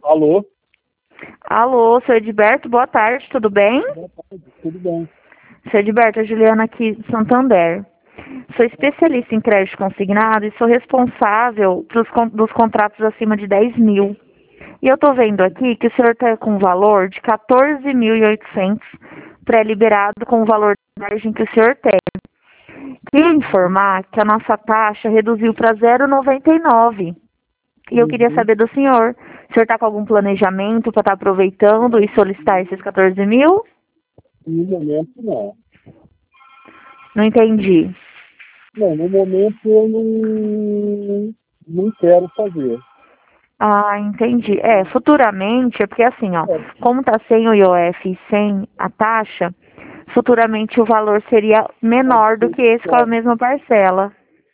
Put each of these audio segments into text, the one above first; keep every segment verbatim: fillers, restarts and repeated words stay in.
Alô? Alô, seu Edberto, boa tarde, tudo bem? Boa tarde, tudo bem. Seu Edberto, a Juliana aqui de Santander. Sou especialista em crédito consignado e sou responsável pros, con- dos contratos acima de dez mil. E eu tô vendo aqui que o senhor está com um valor de quatorze mil e oitocentos pré-liberado com o valor de margem que o senhor tem. Queria informar que a nossa taxa reduziu para zero vírgula noventa e nove. E eu queria Uhum. saber do senhor. O senhor está com algum planejamento para estar aproveitando e solicitar esses quatorze mil? No momento, não. Não entendi. Não, no momento eu não, não quero fazer. Ah, entendi. É, futuramente, é porque assim, ó, É, como tá sem o I O F e sem a taxa, futuramente o valor seria pode menor do ser que esse com a claro. mesma parcela.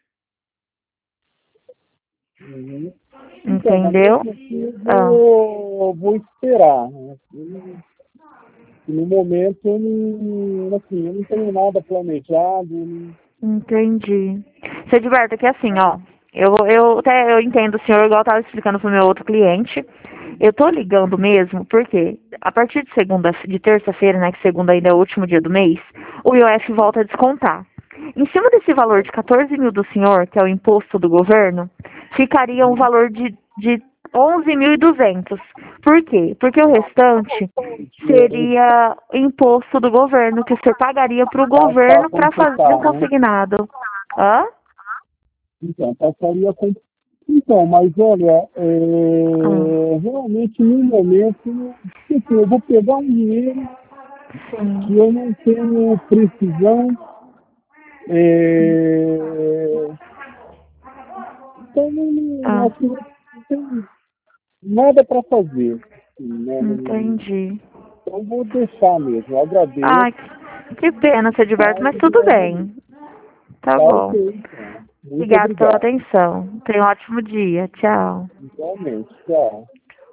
Uhum. Então, mas Entendeu? mesmo assim eu Ah, vou, vou esperar. Né? Eu- No momento eu não, assim, eu não tenho nada planejado. Não, entendi. Seu Edilberto, que assim, ó, eu, eu até eu entendo o senhor, igual eu tava explicando pro meu outro cliente. Eu tô ligando mesmo, porque a partir de segunda, de terça-feira, né, que segunda ainda é o último dia do mês, o I O F volta a descontar. Em cima desse valor de quatorze mil do senhor, que é o imposto do governo, ficaria um valor de, de onze mil e duzentos. Por quê? Porque o restante dinheiro seria imposto do governo, que o senhor pagaria para o passar a governo para fazer um completar, né? consignado. Hã? Então, passaria com. Então, mas olha, Ah, é, realmente no momento, tipo, eu vou pegar um dinheiro sim. que eu não tenho precisão, é, então não, não, Ah, acho que não tem nada para fazer. Assim, né? Não- entendi. Então vou deixar mesmo, eu agradeço, Ai, que que pena, seu Gilberto, mas mas tudo bem. Tá tá bom. ok, então. Muito Obrigado pela obrigado. atenção. Tenha um ótimo dia. Tchau. Igualmente, tchau.